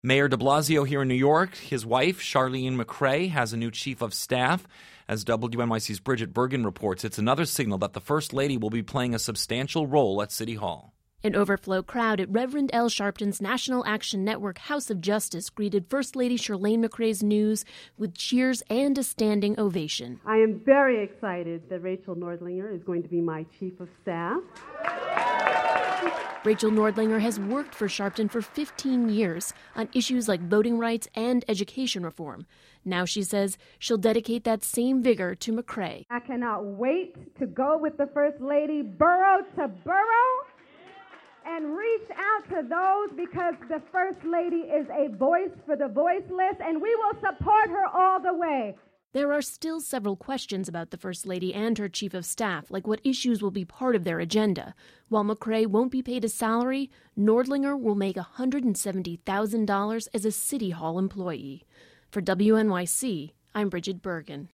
Mayor de Blasio here in New York, his wife, Charlene McCray, has a new chief of staff. As WNYC's Bridget Bergen reports, it's another signal that the First Lady will be playing a substantial role at City Hall. An overflow crowd at Reverend Al Sharpton's National Action Network House of Justice greeted First Lady Charlene McCray's news with cheers and a standing ovation. I am very excited that Rachel Nordlinger is going to be my chief of staff. Rachel Nordlinger has worked for Sharpton for 15 years on issues like voting rights and education reform. Now she says she'll dedicate that same vigor to McCray. I cannot wait to go with the First Lady borough to borough and reach out to those, because the First Lady is a voice for the voiceless, and we will support her all the way. There are still several questions about the First Lady and her Chief of Staff, like what issues will be part of their agenda. While McCray won't be paid a salary, Nordlinger will make $170,000 as a City Hall employee. For WNYC, I'm Bridget Bergen.